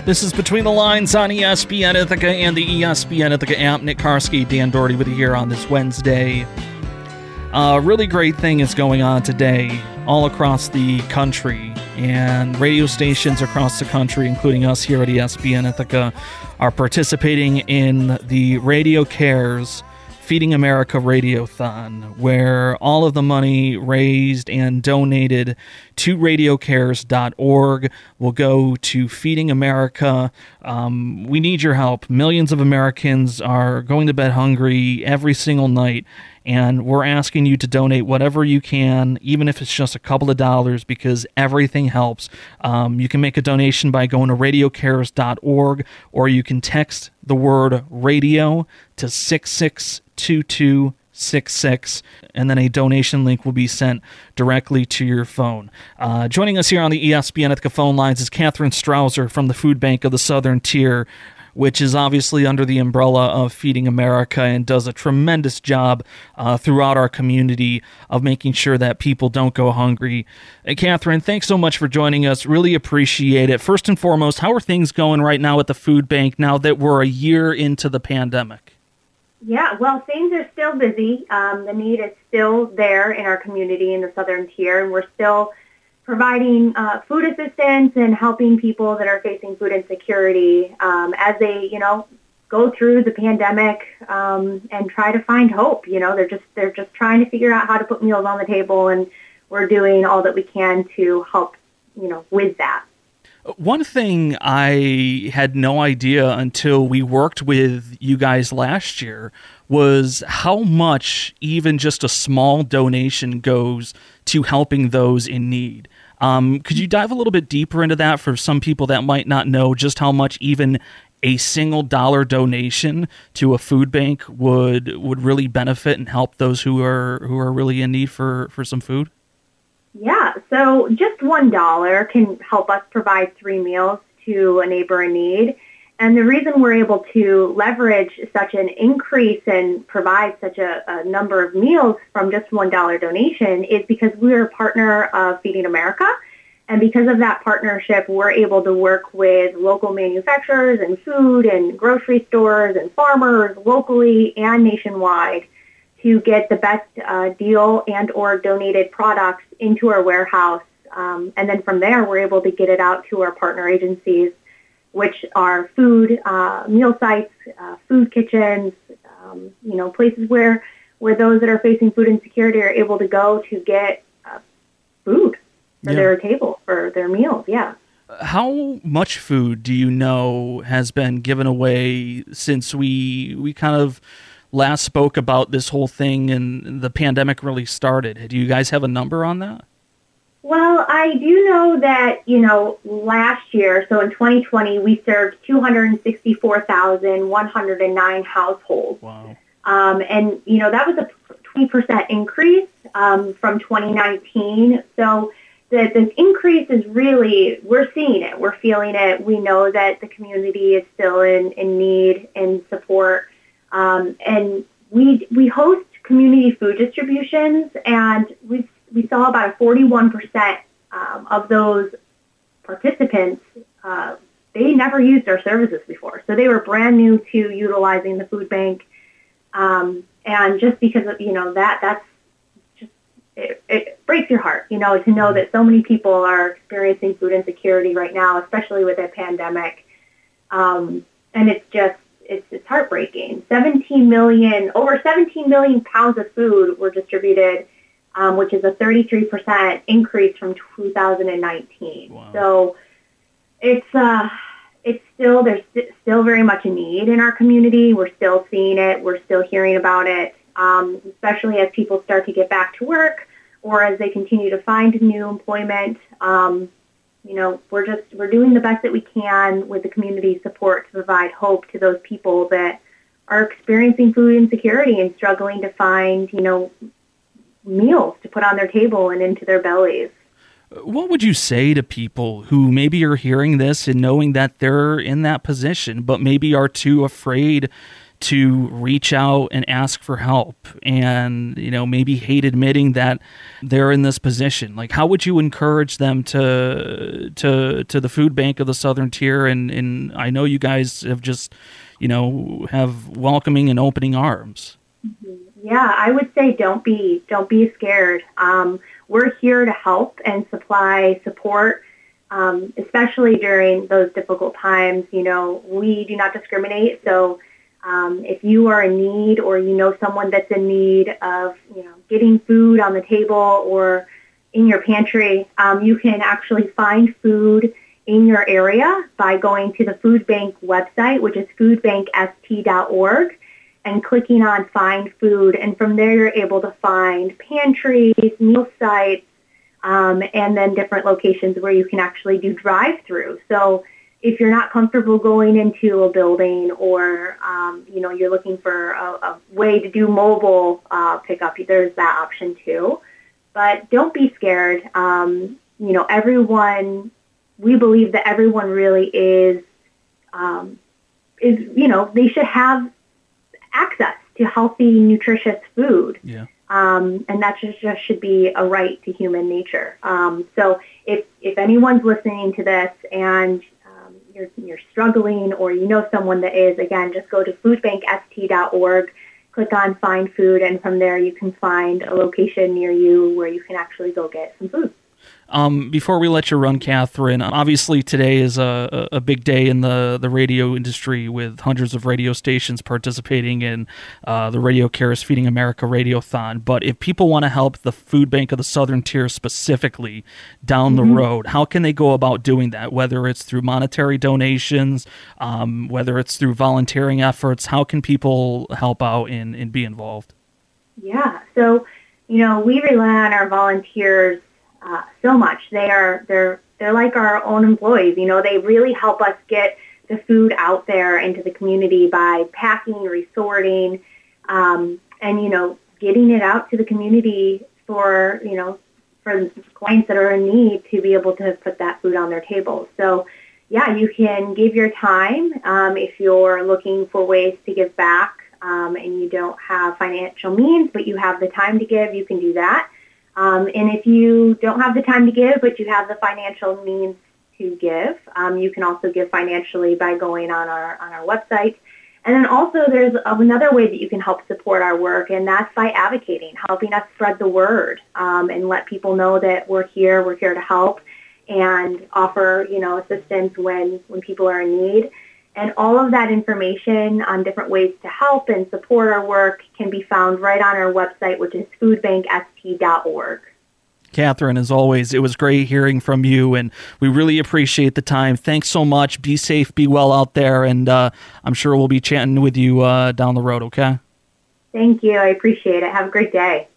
This is Between the Lines on ESPN Ithaca and the ESPN Ithaca app. Nick Karski, Dan Doherty with you here on this Wednesday. A really great thing is going on today all across the country, and radio stations across the country, including us here at ESPN Ithaca, are participating in the Radio Cares Feeding America Radiothon, where all of the money raised and donated to radiocares.org will go to Feeding America. We need your help. Millions of Americans are going to bed hungry every single night, and we're asking you to donate whatever you can, even if it's just a couple of dollars, because everything helps. You can make a donation by going to radiocares.org, or you can text the word radio to 662266, and then a donation link will be sent directly to your phone. Joining us here on the ESPN Ithaca phone lines is Catherine Strouser from the Food Bank of the Southern Tier, which is obviously under the umbrella of Feeding America and does a tremendous job throughout our community of making sure that people don't go hungry. Catherine, thanks so much for joining us. Really appreciate it. First and foremost, how are things going right now at the Food Bank now that we're a year into the pandemic? Yeah, well, things are still busy. The need is still there in our community in the Southern Tier, and we're still providing food assistance and helping people that are facing food insecurity as they, go through the pandemic and try to find hope. They're just trying to figure out how to put meals on the table, and we're doing all that we can to help, with that. One thing I had no idea until we worked with you guys last year was how much even just a small donation goes to helping those in need. Could you dive a little bit deeper into that for some people that might not know just how much even a single dollar donation to a food bank would really benefit and help those who are really in need for some food? Yeah, so just $1 can help us provide 3 meals to a neighbor in need. And the reason we're able to leverage such an increase and provide such a number of meals from just $1 donation is because we're a partner of Feeding America. And because of that partnership, we're able to work with local manufacturers and food and grocery stores and farmers locally and nationwide to get the best deal and or donated products into our warehouse. And then from there, we're able to get it out to our partner agencies, which are food, meal sites, food kitchens, places where those that are facing food insecurity are able to go to get food for their table, for their meals, yeah. How much food do you know has been given away since we kind of last spoke about this whole thing and the pandemic really started? Do you guys have a number on that? Well, I do know that, last year, so in 2020, we served 264,109 households. Wow. And, that was a 20% increase from 2019. So the increase is really, we're seeing it. We're feeling it. We know that the community is still in need and support. And we host community food distributions, and we saw about a 41% of those participants, they never used our services before. So they were brand new to utilizing the food bank. And just because of, that's just, it breaks your heart, to know that so many people are experiencing food insecurity right now, especially with the pandemic. And it's heartbreaking. Over 17 million pounds of food were distributed, which is a 33% increase from 2019. Wow. So there's still very much a need in our community. We're still seeing it. We're still hearing about it, especially as people start to get back to work or as they continue to find new employment. We're doing the best that we can with the community support to provide hope to those people that are experiencing food insecurity and struggling to find, meals to put on their table and into their bellies. What would you say to people who maybe are hearing this and knowing that they're in that position, but maybe are too afraid to reach out and ask for help and, maybe hate admitting that they're in this position? Like, how would you encourage them to the Food Bank of the Southern Tier? And I know you guys have just, have welcoming and opening arms. Yeah, I would say don't be scared. We're here to help and supply support, especially during those difficult times. We do not discriminate. So if you are in need or someone that's in need of getting food on the table or in your pantry, you can actually find food in your area by going to the Food Bank website, which is foodbankst.org, and clicking on Find Food. And from there, you're able to find pantries, meal sites, and then different locations where you can actually do drive-through. So if you're not comfortable going into a building or, you're looking for a way to do mobile pickup, there's that option too. But don't be scared. We believe that everyone really is, they should have access to healthy, nutritious food. Yeah. And that just should be a right to human nature. So if anyone's listening to this and you're struggling or someone that is, again, just go to foodbankst.org, click on Find Food, and from there you can find a location near you where you can actually go get some food. Before we let you run, Catherine, obviously today is a big day in the radio industry with hundreds of radio stations participating in the Radio Cares Feeding America Radiothon. But if people want to help the Food Bank of the Southern Tier specifically down the road, how can they go about doing that? Whether it's through monetary donations, whether it's through volunteering efforts, how can people help out and be involved? Yeah, so, we rely on our volunteers so much. They're like our own employees. They really help us get the food out there into the community by packing, resorting, and getting it out to the community for clients that are in need to be able to put that food on their tables. So yeah, you can give your time if you're looking for ways to give back and you don't have financial means, but you have the time to give, you can do that. And if you don't have the time to give, but you have the financial means to give, you can also give financially by going on our website. And then also there's another way that you can help support our work, and that's by advocating, helping us spread the word and let people know that we're here to help and offer, assistance when people are in need. And all of that information on different ways to help and support our work can be found right on our website, which is foodbankst.org. Catherine, as always, it was great hearing from you, and we really appreciate the time. Thanks so much. Be safe, be well out there, and I'm sure we'll be chatting with you down the road, okay? Thank you. I appreciate it. Have a great day.